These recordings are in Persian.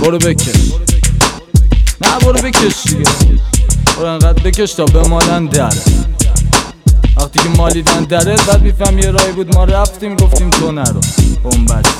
برو بکش، نه برو بکش دیگه، برو انقدر بکش تا بمالن دره. وقتی که مالیدن دره بعد میفهم یه راهی بود ما رفتیم گفتیم تو نرو. بس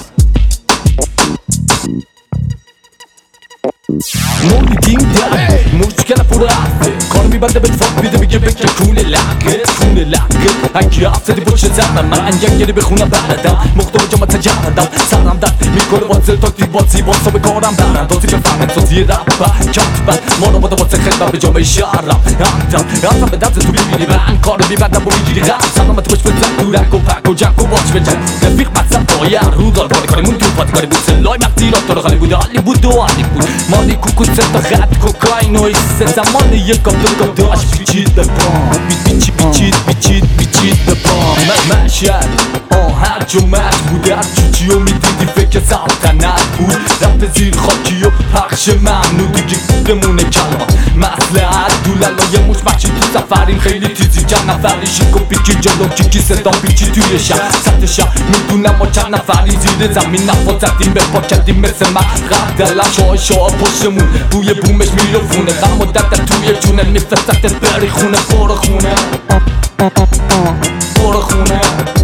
مولیدیم دره مشکل پر حرفه، کار میبنده به فاق میده میگه بکن کونه لقه کونه لقه. اگه افتادی پشت زرم من یکی بخونم بردم مختار جامعه تجردم سرم درد میکنه واسه تاکتی بازی واسه به کارم برم دازی بفهمن توزی رب کتبن ما رو باده واسه خدمت به جامعه شهرم انتم به درد تو میبینی من کار میبندم و میگیری غم سلامت خوش بزن دورک و پک و جنگ و باش بجن رفیق مقصد باید رو دار باری کاریمون تو پاتی کاری بود سلای مقدیرات تو رو خالی بود حالی بود و حالی بود مالی کوکو ستا خط کوکاین و ایسه زمان یک کام داشت بیچید به پام بیچید به پام مشهد هر جو مرد بوده از چوچی و میدیدی فکر سلطنت بود رفت زیر خاکی و پخش ممنوع دیگه بمونه کلمات مسلحت دولالای موش مخشی تو سفرین خیلی تیزی چند نفری شیک و پیکی جلو کیکی صدا پیچی توی شهر سطح شهر میدونم ما چند نفری زیر زمین نفا زدیم به پا کردیم مثل من دلم شاه پشتمون بوی بومش میلوفونه غم و درد توی جونه میفرستت بری خونه برو خونه برو خونه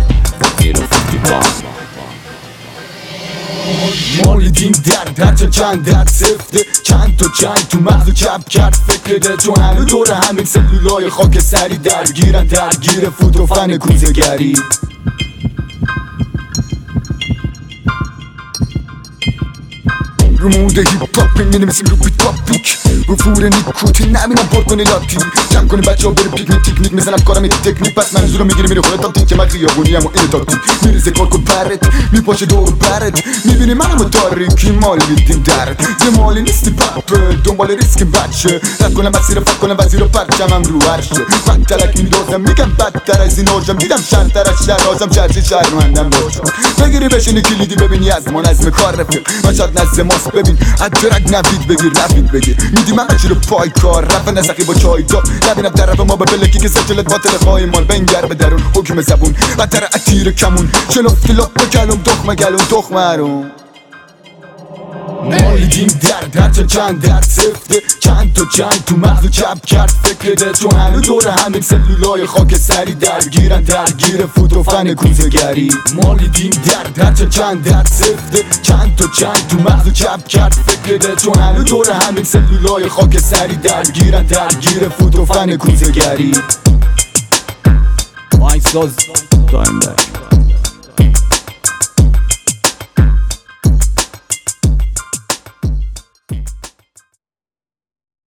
مالیدیم درد چند درد سفته چند تا جنگ تو مغز چپ کرد فکره تو همه دور همین سلولای خاک سری درگیرن درگیر فوت و فن کوزه‌گری رو موده هیپ هاپ میبینی مثل رو بیت پاپیک رو فور نیکوتین نمینم پر کنی لاتی جمع کنی بچه ها بره پیکنیک تکنیک میزنم کارم این تکنیک پس منظور رو میگیری میره خودت تاکتیک که من خیابونی هم و این تاکتیک میریزه کار کن پرت میپاشه دور برت میبینی منم و تاریکی مالیدیم درد یه مالی نیستی پپ دنبال ریسک بچه رد کنم مسیر فت کنم وزیر و پرچمم رو عرشه من تلک میدازم میگم بدتر از این آجم دیدم شرطر از شرازم چرچه شهرمندم باشم بگیری بشینی کلیدی ببینی از ما نظم کار رفیق من شاید نزد ماست ببین حد رگ نوید بگیر نوید بگیر میدی من رو پای کار رفت نسخی با چای دار نبینم طرف ما به پلکی که سجلت باطل خواهی مال بنگر به درون حکم زبون بدتر اتیر کمون شلفت لپ کلوم تخمه گلوم تخمه هرون مالیدیم درد چند درد سفته چند تا جنگ تو مغز چپ کرد فکره تو همه دور همین سلولای خاک سری درگیرن درگیر فوت و فن کوزه‌گری مالیدیم درد چند درد سفته چند تا جنگ تو مغز چپ کرد فکره تو همه دور همین سلولای خاک سری درگیرن درگیر فوت و فن کوزه‌گری آهنگساز دایم بک